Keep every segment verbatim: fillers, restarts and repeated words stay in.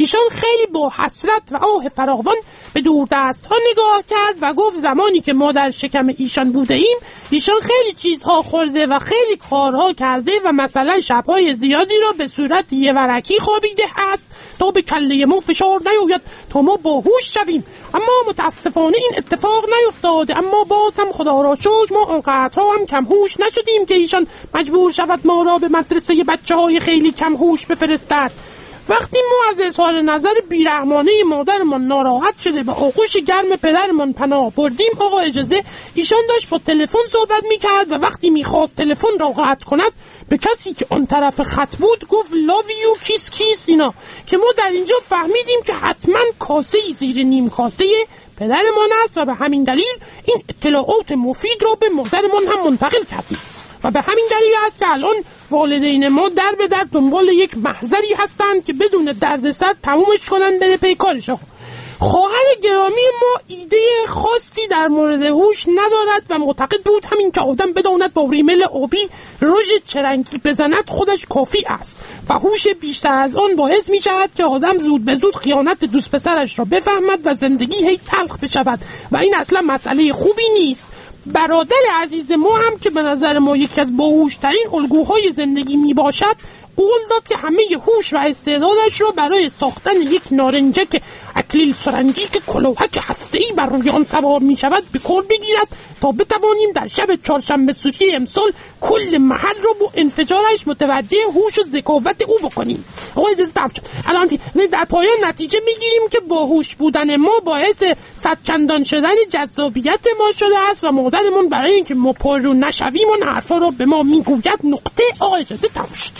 ایشان خیلی با حسرت و آه فراوان به دوردست ها نگاه کرد و گفت زمانی که ما در شکم ایشان بوده ایم ایشان خیلی چیزها خورده و خیلی کارها کرده و مثلا شبهای زیادی را به صورت یه ورکی خوابیده است تا به کله ما فشار نیاید تا ما باهوش شویم. اما متاسفانه این اتفاق نیفتاده. اما باز هم خدا را شکر ما اونقدرها هم کم هوش نشدیم که ایشان مجبور شود ما را به مدرسه بچه های خیلی کم هوش بفرستد. وقتی ما از اظهار نظر بیرحمانه مادرمان ناراحت شده به آغوش گرم پدرمان پناه بردیم، آقا اجازه ایشان داشت با تلفن صحبت میکرد و وقتی میخواست تلفن را قطع کند به کسی که اون طرف خط بود گفت love you کیس کیس اینا که ما در اینجا فهمیدیم که حتما کاسه زیر نیم کاسه پدرمان است و به همین دلیل این اطلاعات مفید را به مادرمان هم منتقل کردیم و به همین دلیل است که الان والدین ما در به در دنبال یک محضری هستند که بدون دردسر تمومش کنن بره پی کارش. خواهر گرامی ما ایده خاصی در مورد هوش ندارد و معتقد بود همین که آدم بداند با ریمل آبی رژ چرنگی بزند خودش کافی است و هوش بیشتر از آن باعث می شود که آدم زود به زود خیانت دوست پسرش را بفهمد و زندگی هی تلخ بشود و این اصلا مسئله خوبی نیست. برادر عزیز ما هم که به نظر ما یکی از باهوشترین الگوهای زندگی می باشد قول داد که همه هوش و استعدادش را برای ساختن یک نارنجک اکلیل سرنگی که کلاهک هسته‌ای بر روی آن سوار می شود به کار بگیرد تا بتوانیم در شب چهارشنبه سوری امسال کل محل را با انفجارش متوجه هوش و ذکاوت او بکنیم. آقا اجازه دفت شد. الان در پایان نتیجه میگیریم که باهوش بودن ما باعث صد چندان شدن جذابیت ما شده است و مادرمون برای اینکه ما پررو نشویم اون حرفا را به ما میگوید. نقطه. آقا اجازه تموم شد.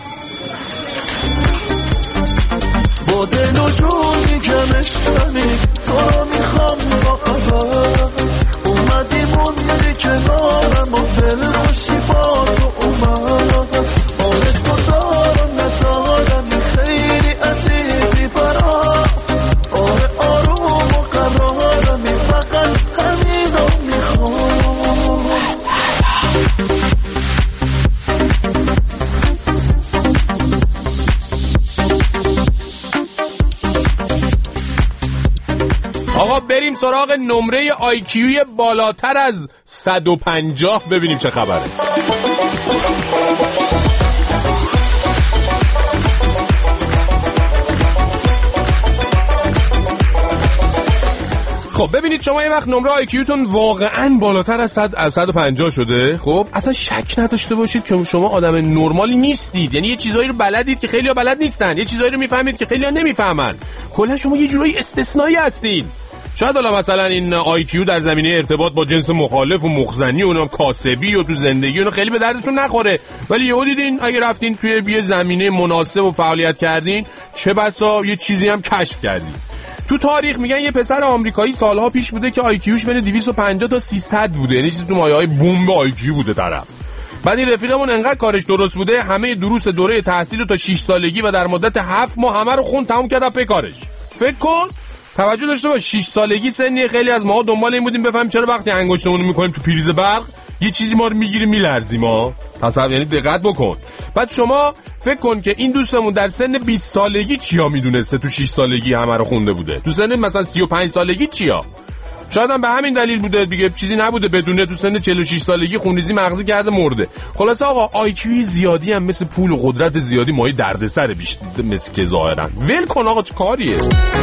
با دل و جون میگمشتنی تو رو میخوام تا قدر اومدی موندی کنارم و دل خوشی با تو اومد آره تو دارم ندارم خیلی عزیزی برام آره آروم و قرارم فقط همین رو میخوام. آقا بریم سراغ نمره آی کیو بالاتر از صد و پنجاه ببینیم چه خبره. خب ببینید شما یه وقت نمره آی کیوتون واقعاً بالاتر از صد و پنجاه شده، خب اصلا شک نداشته باشید که شما آدم نرمالی نیستید. یعنی یه چیزایی رو بلدید که خیلی‌ها بلد نیستن، یه چیزایی رو میفهمید که خیلی‌ها نمیفهمن. کلا شما یه جورایی استثنایی هستید. شاید حالا مثلا این آی کیو در زمینه ارتباط با جنس مخالف و مخزنی و اونم کاسبی و تو زندگی اونو خیلی به دردتون نخوره، ولی یهو دیدین اگه رفتین توی یه زمینه مناسب و فعالیت کردین چه بسا یه چیزی هم کشف کردین. تو تاریخ میگن یه پسر آمریکایی سالها پیش بوده که آی کیوش بین دویست و پنجاه تا سیصد بوده، یعنی چیزی تو مایه‌های بمب آی کیو بوده طرف. بعد این رفیقمون انقدر کارش درست بوده همه دروس دوره تحصیل تا شش سالگی و در مدت هفت ماه همه رو خون تموم کرد به کارش. فکر کن توجه داشته باش شش سالگی سنی خیلی از ما دنبال این بودیم بفهمیم چرا وقتی انگشتمون رو میکنیم تو پریز برق یه چیزی ما رو میگیره میلرزیم ما. پس یعنی دقت بکن. بعد شما فکر کن که این دوستمون در سن بیست سالگی چیا میدونسته تو شش سالگی همه رو خونده بوده، تو سن مثلا سی و پنج سالگی چیا. شاید هم به همین دلیل بوده دیگه، چیزی نبوده بدونه، تو سن چهل و شش سالگی خونریزی مغزی کرده مرده. خلاصه آقا آی کیو زیادی هم مثل پول و قدرت زیادی مایه دردسر بیشتر مثل که ظاهرا. ول کن آقا چه کاریه.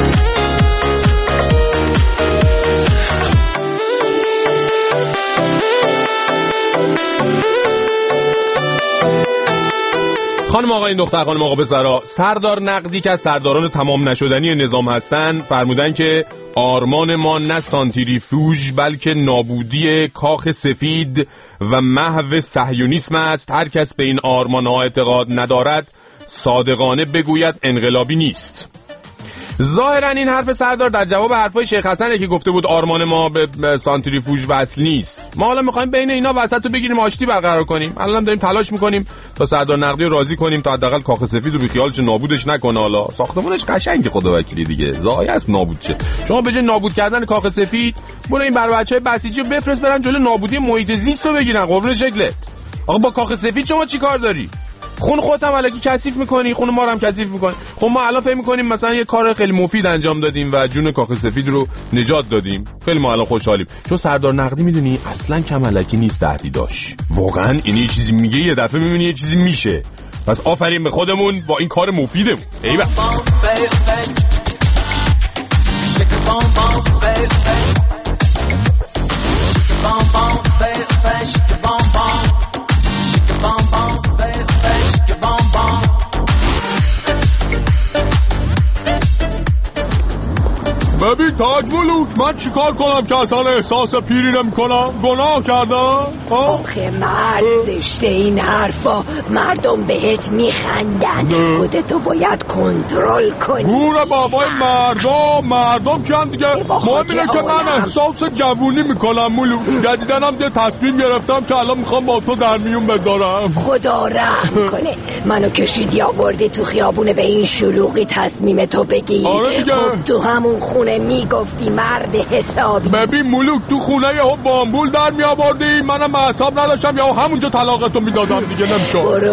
خانم آقا این دختر خانم آقا پسرا، سردار نقدی که از سرداران تمام نشدنی نظام هستن فرمودن که آرمان ما نه سانتریفیوژ بلکه نابودی کاخ سفید و محو صهیونیسم است. هر کس به این آرمان‌ها اعتقاد ندارد صادقانه بگوید انقلابی نیست. ظاهرا این حرف سردار در جواب حرفای شیخ حسنه که گفته بود آرمان ما به سانتریفیوژ وصل نیست. ما حالا میخوایم بین اینا وسط رو بگیریم آشتی برقرار کنیم. الان داریم تلاش میکنیم تا سردار نقدی رو راضی کنیم تا حداقل کاخ سفید رو بی خیالش نابودش نکنه. حالا ساختمونش قشنگه خدا وکیلی دیگه، زایه است نابود شه. شما به جای نابود کردن کاخ سفید برو این بر بچهای بسیجی رو بفرست برن جلوی نابودی محیط زیست رو بگیرن. قربون شکلت. آقا با کاخ سفید شما چیکار داری؟ خون خودت هم الکی کثیف میکنی، خون ما رو هم کثیف میکنی. خب ما الان فکر میکنیم مثلا یه کار خیلی مفید انجام دادیم و جون کاخ سفید رو نجات دادیم، خیلی ما الان خوشحالیم. چون سردار نقدی میدونی اصلا کم الکی نیست تهدیداش، واقعا این یه چیزی میگه یه دفعه میبینی یه چیزی میشه. پس آفرین به خودمون با این کار مفیدمون. ایوه ببین تاج ملوک، من چیکار کنم که اصلا احساس پیری نمی کنم؟ گناه کردم؟ آخه مرد زشته این حرفا، مردم بهت میخندن، خودتو باید کنترل کنی. گوره بابای مردم، مردم که هم دیگه مهم اینه که من احساس جوونی میکنم ملوک. جدیدنم یه تصمیم گرفتم که الان میخوام با تو در میون بذارم. خدا رحم کنه، منو کشیدی آوردی تو خیابونه به این شلوغی تصمیم تو بگی. آره دیگه. خب تو همون خونه میگفتی مرد حسابی. ببین ملوک، تو خونه یه بامبول در می آوردی، منم حساب نداشتم یا همونجا طلاقتو میدادم دیگه. نمیشه. برو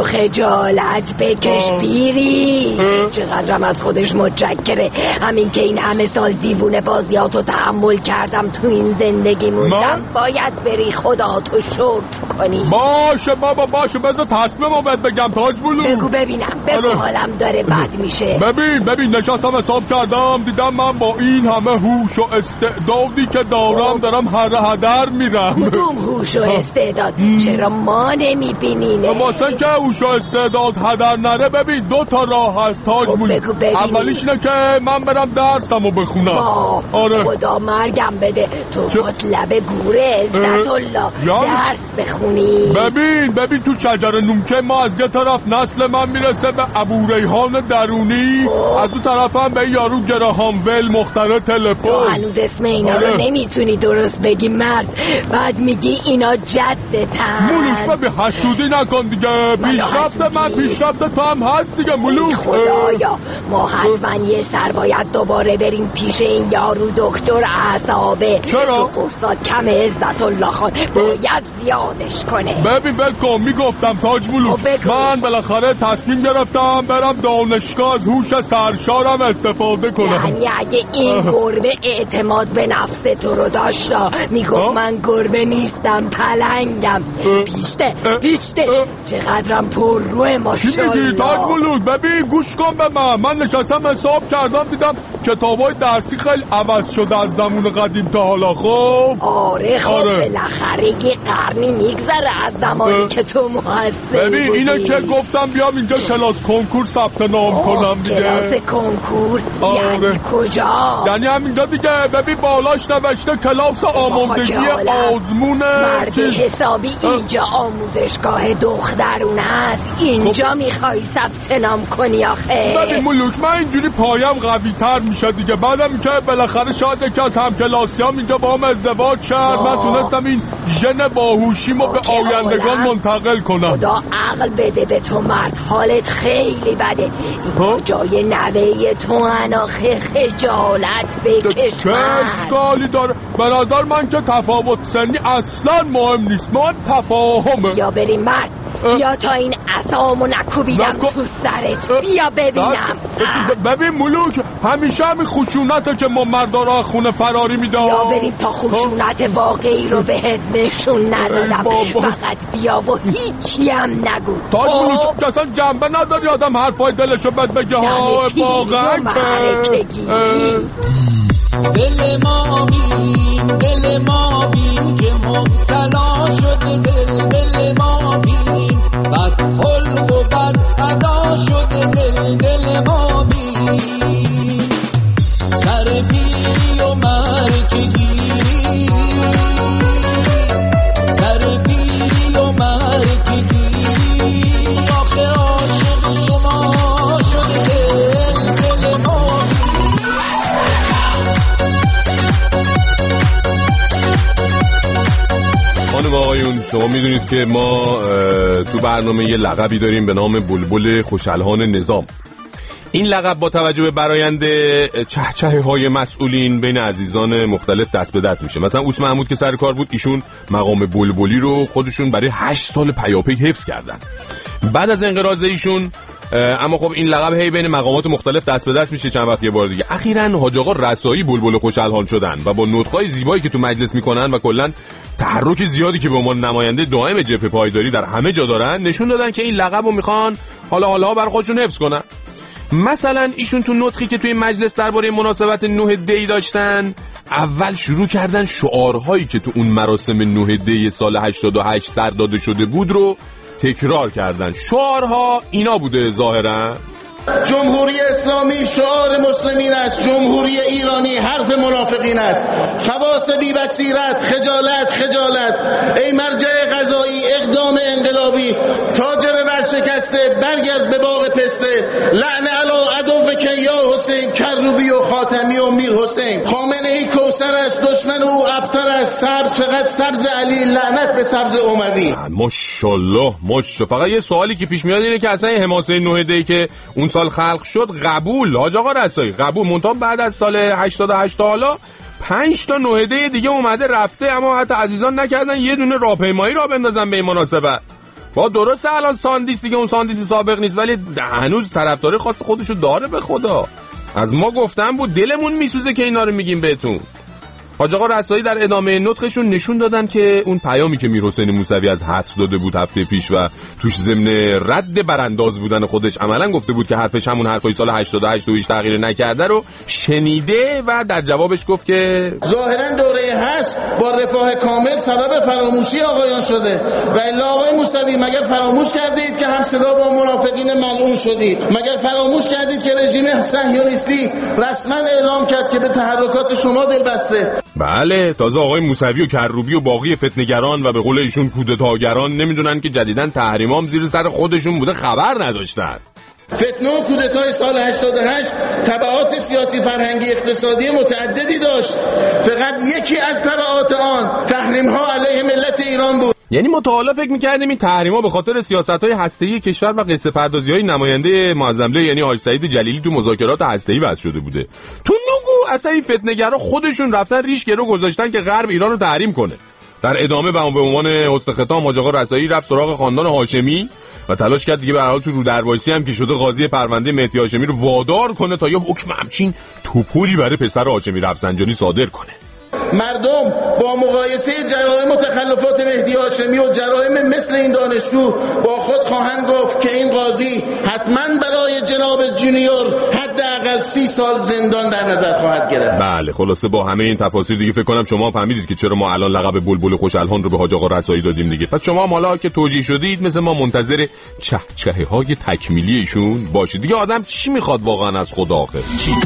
خجالت بکش پیری. چقدرم از خودش متشکره، همین که این همه سال دیوونه بازیاتو تحمل کردم تو این زندگی موندم. باید بری خدا تو شکر کنی. باشه بابا باشه، بذار تصمیمو بهت بگم تاج ملوک. بگو ببینم، بگو حالم داره بد میشه. ببین ببین نشستم حساب کردم، دیدم من با این همه هوش و استعدادی که دارم دارم هر هدر میرم. کدوم هوش و استعداد؟ چرا ما نمیبینینه؟ واسه که هوش و استعداد هدر نره، ببین دو تا راه هست تاج ملوک. اولیش اینه که من برم درسمو بخونم. آره خدا مرگم بده، تو مطلب گوره عزت الله درس بخونی. ببین ببین تو شجر نونچه ما از یه طرف نسل من میرسه به ابو ریحان درونی، از اون طرف هم به یارو گراهام ول مخترع تلفن. تو هنوز اسم اینا رو نمیتونی درست بگی مرد، بعد میگی اینا جدتن. ملوک ببین حسودی نکن دیگه، پیشرفت من پیشرفت تو هم هست دیگه ملوک. خدایا ما حتما یه سر باید دوباره بریم پیش این یارو دکتر اعصابه. چرا؟ تو قرصات کم عزت الله خان، باید زیادش کنه. ببین ولکن میگفتم تاج ملوک، من بالاخره تصمیم گرفتم برم دانشگاه از هوش سرشارم استفاده کنم. یعنی اگه این گربه اعتماد به نفس تو رو داشتا میگفت من گربه نیستم پلنگم. پیشته پیشته چقدرم پر روی ماشاءالله. چی میگی تاج ملوک؟ ببین گوش کن به من، من نشستم حساب کردم دیدم کتابای درسی خیلی عوض شده از زمان قدیم تا حالا. خب آره خب آره. بالاخره یه قرنی میگذره از زمانی اه. که تو محصل ببین بودی. اینه که گفتم بیام اینجا کلاس کنکور ثبت نام کنم دیگه. کلاس کنکور؟ آره. یعنی کجا؟ یعنی همینجا دیگه. ببین بالاش نوشته کلاس آمادگی آزمون. مرد حسابی اینجا آموزشگاه دخترونه است، اینجا خب. میخوای ثبت نام کنی آخه؟ ببین ملوک من اینجوری پایم قوی تر میشه دیگه، بعدم که بالاخره شاید یکی از همکلاسیام اینجا با هم ازدواج کرد، من تونستم این ژن باهوشیمو به آیندگان منتقل کنم. خدا عقل بده به تو مرد، حالت خیلی بده. این جای نوه تو اناخه خجالت بکش. چه اشکالی داره؟ به نظر من که تفاوت سنی اصلا مهم نیست، مهم تفاهمه. یا بریم مرد، بیا تا این عصامو نکوبیدم نکو... تو سرت، بیا ببینم. ببین ملوک همیشه همین خشونته که ما مردارا خونه فراری میدم. بیا بریم تا خشونت واقعی رو بهت نشون ندادم. فقط بیا و هیچی هم نگو. تاج ملوک که اصلا جنبه نداری آدم حرفای دلشو بد بگه ها. واقعا که دل ما بین دل ما بین که مبتلا شده، دل دل ما بین بد خلق و بد ادا شده، دل دل ما بین سر پیری و مرکگی، سر پیری و مرکگی آخه عاشق شما شده، دل دل ما خانم آقایون، شما میدونید که ما تو برنامه یه لقبی داریم به نام بلبل خوشالهان نظام. این لقب با توجه به براینده چهچه های مسئولین بین عزیزان مختلف دست به دست میشه. مثلا اوس محمود که سر کار بود، ایشون مقام بلبلی رو خودشون برای هشت سال پیاپی حفظ کردن. بعد از انقراض ایشون اما خب این لقب هی بین مقامات مختلف دست به دست میشه چند وقت یه بار دیگه. اخیراً حاج آقا رسایی بلبل خوشالحال شدن و با نطق‌های زیبایی که تو مجلس میکنن و کلاً تحرک زیادی که به عنوان نماینده دائم جبهه پایداری در همه جا دارن، نشون دادن که این لقب رو میخوان حالا حالا بر خودشون حفظ کنن. مثلا ایشون تو نطقی که توی مجلس درباره مناسبت نه دی داشتن، اول شروع کردن شعارهایی که تو اون مراسم نه دی سال هشتاد و هشت سر داده شده بود رو تکرار کردن. شعارها اینا بوده ظاهرا: جمهوری اسلامی شعار مسلمین است، جمهوری ایرانی حرف منافقین است. خواص بی بصیرت، خجالت خجالت، ای مرجع قضایی، اقدام انقلابی، تاجر ورشکسته، برگرد به باغ پسته، لعن علی عدو که یا حسین، کروبی و خاتمی و میر حسین. خامنه ای کوثر است، دشمن او ابتر است، سبز فقط سبز علی، لعنت به سبز اموی. ماشاءالله ماشاءالله. فقط یه سوالی که پیش میاد اینه که اصلا حماسه نه دی که اون سال خلق شد قبول، حاج آقا رسایی قبول، منتها بعد از سال هشتاد و هشت حالا پنج تا نه دی دیگه اومده رفته، اما حتی عزیزان نکردن یه دونه راهپیمایی را بندازن به این مناسبت. با درسته الان ساندیس دیگه اون ساندیس سابق نیست، ولی هنوز طرفدار خاص خودشو داره. به خدا از ما گفتن بود، دلمون میسوزه که اینا رو میگیم بهتون. حاج آقا رسایی در ادامه نطقشون نشون دادن که اون پیامی که میر حسین موسوی از حذف داده بود هفته پیش و توش ضمن رد برانداز بودن خودش عملاً گفته بود که حرفش همون حرفای سال هشتاد و هشت و هیچ تغییر نکرده رو شنیده و در جوابش گفت که ظاهراً دوره حذف با رفاه کامل سبب فراموشی آقایان شده و الا آقای موسوی مگر فراموش کردید که هم صدا با منافقین ملعون شدید؟ مگر فراموش کردید که رژیم صهیونیستی رسما اعلام کرد که به تحرکات شما دل بسته؟ بله، تازه آقای موسوی و کروبی و باقی فتنه‌گران و به قول ایشون کودتاگران نمیدونن که جدیداً تحریمام زیر سر خودشون بوده، خبر نداشتن. فتنه و کودتای سال هشتاد و هشت تبعات سیاسی، فرهنگی، اقتصادی متعددی داشت. فقط یکی از تبعات آن تحریم‌ها علیه ملت ایران بود. یعنی ما تا حالا فکر می‌کردیم این تحریم‌ها به خاطر سیاست‌های هسته‌ای کشور و قصه پردازی‌های نماینده معظم‌له یعنی حاج سعید جلیلی تو مذاکرات هسته‌ای وضع شده بوده. تو نگو اصلا این فتنه‌گرا خودشون رفتن ریش گرو گذاشتن که غرب ایران رو تحریم کنه. در ادامه به عنوان حسن ختام حاج آقا رسایی رفت سراغ خاندان هاشمی و تلاش کرد دیگه به هر حال تو رو دروایسی هم که شده قاضی پرونده مهدی هاشمی رو وادار کنه تا یه حکم همچین توپولی برای پسر هاشمی رفسنجانی صادر کنه. مردم با مقایسه جرائم و تخلفات مهدی هاشمی و جرائم مثل این دانشجو با خود خواهند گفت که این قاضی حتما برای جناب جونیور حداقل سی سال زندان در نظر خواهد گرفت. بله، خلاصه با همه این تفاصیل دیگه فکر کنم شما فهمیدید که چرا ما الان لقب بلبل خوشالحال رو به حاج آقا رسایی دادیم دیگه. پس شما هم حالا که توجیه شدید مثل ما منتظر چهچه‌های تکمیلی ایشون باشید دیگه. آدم چی میخواد واقعا از خدا آخر؟ چی؟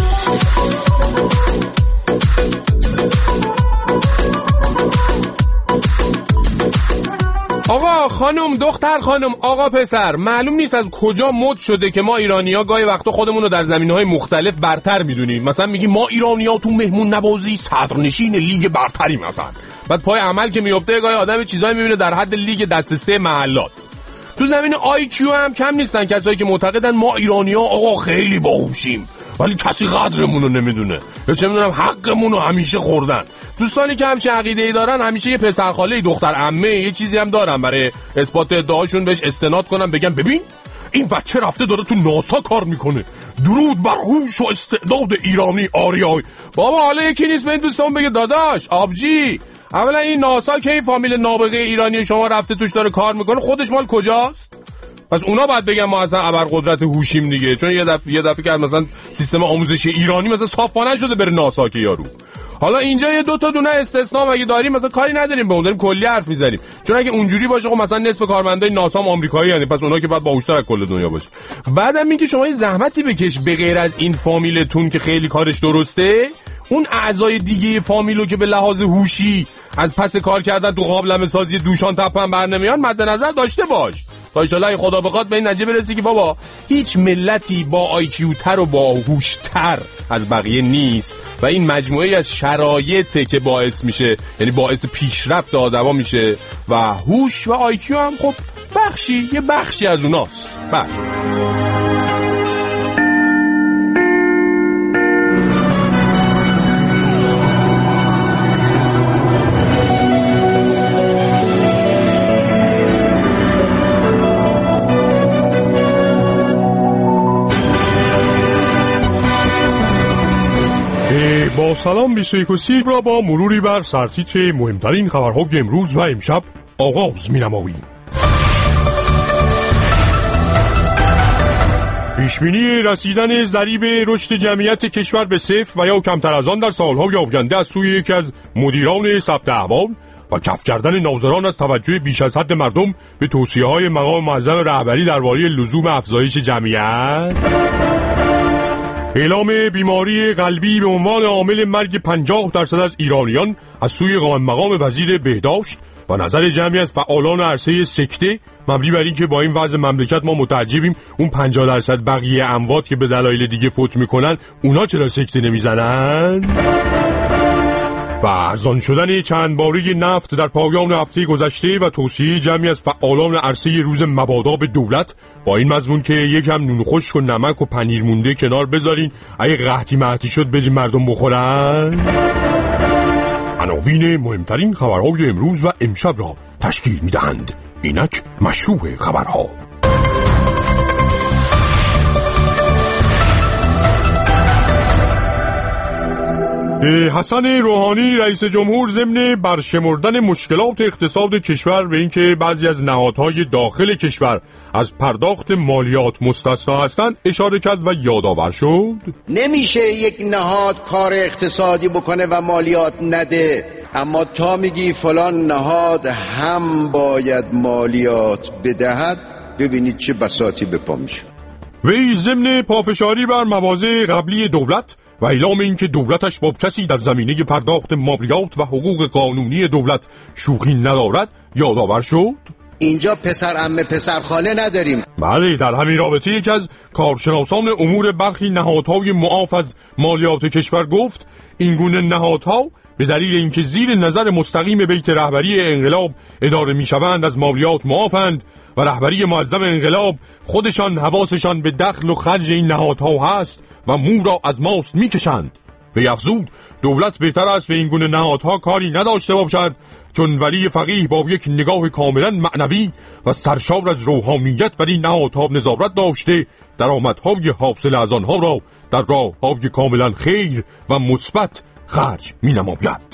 آقا خانم، دختر خانم، آقا پسر، معلوم نیست از کجا مد شده که ما ایرانی‌ها گاهی وقتا خودمون رو در زمینه‌های مختلف برتر می‌دونیم. مثلا میگیم ما ایرانی‌ها تو مهمون نوازی صدرنشین لیگ برتریم مثلا. بعد پای عمل که میفته گاهی آدم چیزایی می‌بینه در حد لیگ دسته سه محلات. تو زمین آی کیو هم کم نیستن کسایی که معتقدن ما ایرانی‌ها آقا خیلی باهوشیم ولی کسی قدرمون رو نمیدونه یا چه میدونم حقمون رو همیشه خوردن. دوستانی که همچین عقیده‌ای دارن همیشه یه پسرخاله، دختر عمه، یه چیزی هم دارن برای اثبات ادعاشون بهش استناد کنن، بگن ببین این بچه رفته داره تو ناسا کار میکنه، درود بر هوش و استعداد ایرانی آریای. بابا حالا یکی نیست به این دوستان بگه داداش آبجی، اولا این ناسا که این فامیل نابغه ایرانی شما رفته توش داره کار میکنه خودش مال کجاست؟ پس اونا باید بگن ما اصلا ابرقدرت هوشیم دیگه، چون یه دفعه یه دفعه که مثلا سیستم آموزشی ایرانی مثلا صافانه شده بره ناسا که یارو. حالا اینجا یه دو تا دونه استثناء مگه داریم؟ مثلا کاری نداریم به اون، داریم کلی حرف میزنیم، چون اگه اونجوری باشه خب مثلا نصف کارمندای ناسا هم آمریکایی هستن، پس اونا که بعد باهوش‌تر از کل دنیا باشه. بعدم اینکه شما این زحمتی بکش به غیر از این فامیلتون که خیلی کارش درسته، اون اعضای دیگه فامیلو که به لحاظ هوشی از پس کار کردن تو قابلمه سازی دوشان تپن بر نمیان مد نظر داشته باش تا ان شاءالله خدا بخواد به این نتیجه برسی که بابا هیچ ملتی با آی کیو تر و باهوش‌تر از بقیه نیست و این مجموعه از شرایطه که باعث میشه، یعنی باعث پیشرفت آدما میشه و هوش و آی کیو هم خب بخشی یه بخشی از اوناست. بله با سلام بیست و یک و سی را با مروری بر سرتیتر مهمترین خبرهای امروز و امشب آغاز می‌نماییم. پیشبینی رسیدن ضریب رشد جمعیت کشور به صفر و یا کمتر از آن در سالهای آینده از سوی یکی از مدیران ثبت احوال و کف کردن ناظران از توجه بیش از حد مردم به توصیه‌های مقام معظم رهبری درباره لزوم افزایش جمعیت، اعلام بیماری قلبی به عنوان عامل مرگ پنجاه درصد از ایرانیان از سوی قائم مقام وزیر بهداشت و نظر جمعی از فعالان عرصه سکته مبنی بر این که با این وضع مملکت ما متعجبیم اون پنجاه درصد بقیه اموات که به دلایل دیگه فوت میکنن اونا چرا سکته نمیزنن؟ و ارزان شدن چند باره نفت در پایان هفته گذشته و توصیه جمعی از فعالان عرصه روز مبادا به دولت با این مضمون که یکم نون خشک و نمک و پنیر مونده کنار بذارین اگه قحطی مهدی شد بدین مردم بخورن. عناوین مهمترین خبرهای امروز و امشب را تشکیل میدهند. اینک مشروع خبرها. حسن روحانی رئیس جمهور ضمن برشمردن مشکلات اقتصاد کشور به اینکه بعضی از نهادهای داخل کشور از پرداخت مالیات مستثنا هستند اشاره کرد و یادآور شد نمیشه یک نهاد کار اقتصادی بکنه و مالیات نده، اما تا میگی فلان نهاد هم باید مالیات بدهد ببینید چه بساطی به پا میشه. وی ضمن پافشاری بر مواضع قبلی دولت و اعلام اینکه دولتش با کسی در زمینه پرداخت مالیات و حقوق قانونی دولت شوخی ندارد یادآور شد اینجا پسر عمه پسر خاله نداریم. بله، در همین رابطه یکی از کارشناسان امور برخی نهادهای معاف از مالیات کشور گفت این گونه نهادها به دلیل اینکه زیر نظر مستقیم بیت رهبری انقلاب اداره میشوند از مالیات معافند و رهبری معظم انقلاب خودشان حواسشان به دخل و خرج این نهادها هست و مو را از ماست میکشند. و افزود دولت بهتر است به این گونه نهادها کاری نداشته باشد، چون ولی فقیه با یک نگاه کاملا معنوی و سرشار از روحانیت بر این نهادها نظارت داشته درآمدهای حاصل از آنها را در راه‌های کاملا خیر و مثبت خرج می‌نماید.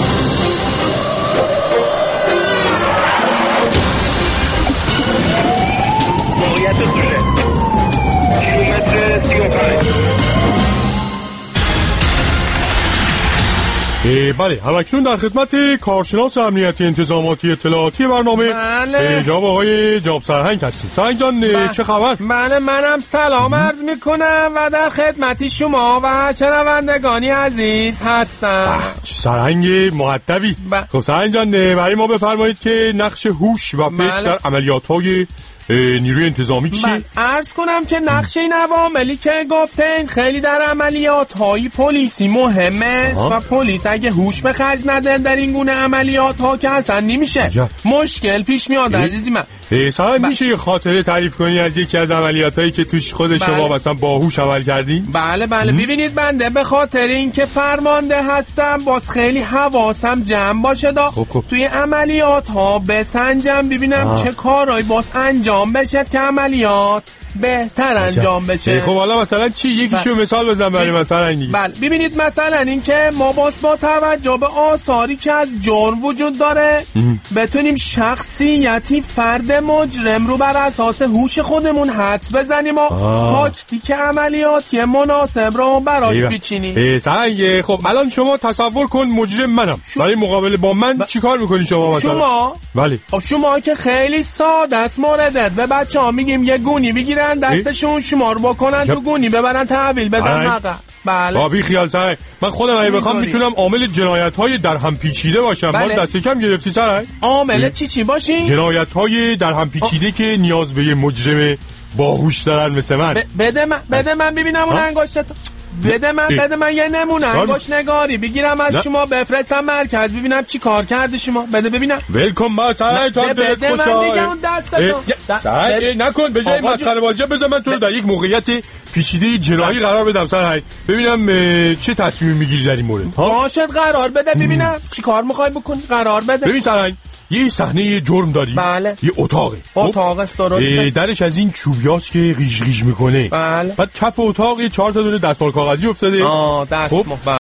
بله، همکنون در خدمت کارشناس امنیتی انتظاماتی اطلاعاتی برنامه بله. جناب آقای جاب سرهنگ هستیم. سرهنگ جان بله. چه خبر؟ بله، منم سلام عرض میکنم و در خدمتی شما و شنوندگانی عزیز هستم. سرهنگ مؤدبی. خب سرهنگ جان برای ما بفرمایید که نقش هوش و فکر بله. در عملیات‌های نیروی انتظامی چیه؟ من عرض کنم که نقشه این عواملی که گفتین خیلی در عملیات های پلیسی مهمه و پلیس اگه هوش به خرج نده در این گونه عملیات ها که اصلا نمیشه جا. مشکل پیش میاد عزیزی من. سلام ب... میشه یه خاطره تعریف کنی از یکی از عملیات هایی که توش خود بله. شما مثلا با هوش عمل کردین؟ بله بله م? ببینید بنده به خاطر این که فرمانده هستم باز خیلی حواسم جمع باشه دا خب خب. توی عملیات ها بسنجم ببینم آه. چه کارهایی باز انجام بشه که عملیات بهتر انجام بشه. خب حالا مثلا چی؟ یکیشو بل... مثال بزن برای مثلا این. بله ببینید مثلا این که ما باز با توجه به آثاری که از جرم وجود داره ام. بتونیم شخصیتی فرد مجرم رو بر اساس هوش خودمون حدس بزنیم و تاکتیک عملیاتی مناسب رو براش بچینیم. سنگ خب الان شما تصور کن مجرم منم شو... برای مقابله با من ب... چیکار میکنی شما مثلا؟ شما بله شما که خیلی ساده است موردت به بچه‌ها میگیم یه گونی بگیرن دستشون شمار بکنن تو گونی ببرن تحویل بدن مقا. بله بابی خیال سر من خودم اگه بخوام میتونم عامل جنایت‌های در هم پیچیده باشم. بله. ما دست کم گرفتی سر عامل چی چی باشی؟ جنایت‌های در هم پیچیده که نیاز به یه مجرم باهوش دارن مثل من. ب- بده من بده من ببینم اون انگشتت. بده من بده من یه نمونه انگشت نگاری بگیرم از نه. شما بفرستم مرکز ببینم چی کار کرده شما. بده ببینم. ولکام ما سعی تا بده من دیگه اون دستتو سعی نکن به جای مسخره بازی بذار من تو رو در یک موقعیت پیچیده جنایی قرار بدم سعی ببینم چه تصمیمی میگیری در این مورد. باشد قرار بده ببینم چی کار میخوای بکنی. قرار بده. ببین سعی یه صحنه جرم داریم. بله. یه اتاقه. اتاق است درسته. درش از این چوبیاست که ریش ریش میکنه. بله. بعد کف اتاق چهار تا دونه دستمال کاغذی افتاده. آه دستمال.